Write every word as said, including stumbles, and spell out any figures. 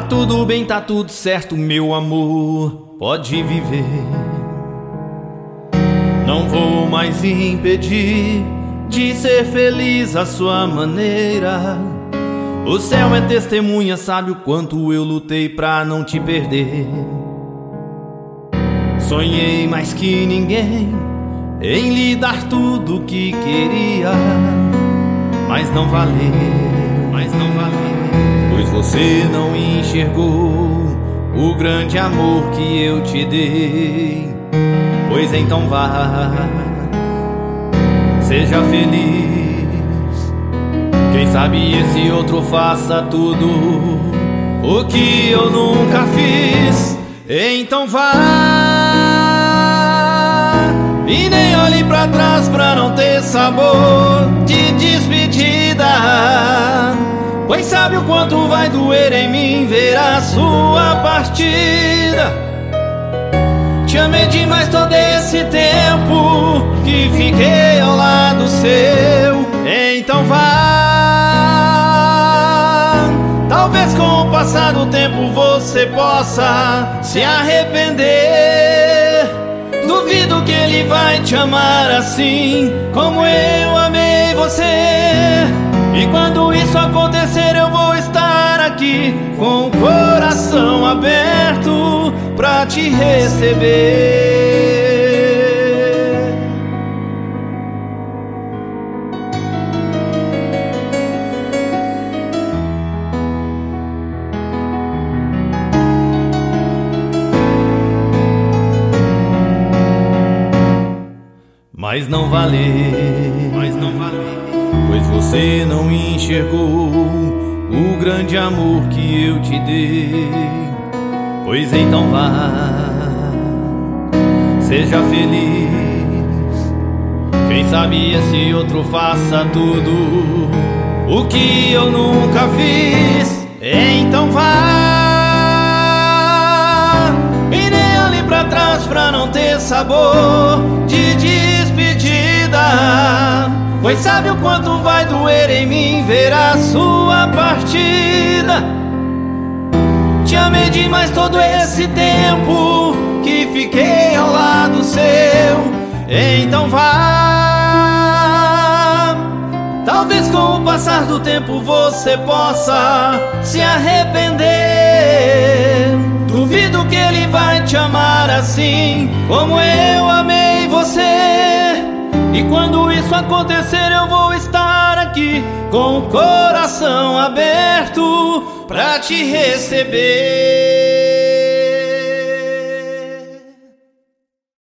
tudo bem, tá tudo certo, meu amor, pode viver. Não vou mais impedir de ser feliz à sua maneira. O céu é testemunha, sabe o quanto eu lutei pra não te perder. Sonhei mais que ninguém em lhe dar tudo o que queria, mas não valeu, mas não valeu, pois você não enxergou o grande amor que eu te dei. Pois então vá, seja feliz. Quem sabe esse outro faça tudo o que eu nunca fiz. Então vá e nem olhe pra trás pra não ter sabor de despedida. Pois sabe o quanto vai doer em mim ver a sua partida. Te amei demais todo esse tempo que fiquei ao lado seu. Então vá, talvez com o passar do tempo você possa se arrepender. Duvido que ele vai te amar assim como eu amei você. E quando isso acontecer eu vou estar aqui com o coração aberto pra te receber. Mas não valeu, mas não valeu, pois você não enxergou o grande amor que eu te dei. Pois então vá, seja feliz. Quem sabe esse outro faça tudo o que eu nunca fiz. Então vá e nem olhe pra trás pra não ter sabor de despedida. Pois sabe o quanto vai doer em mim ver a sua partida. Te amei demais todo esse tempo que fiquei ao lado seu. Então vá, talvez com o passar do tempo você possa se arrepender. Duvido que ele vai te amar assim como eu amei você. E quando isso acontecer eu vou estar aqui com o coração aberto pra te receber.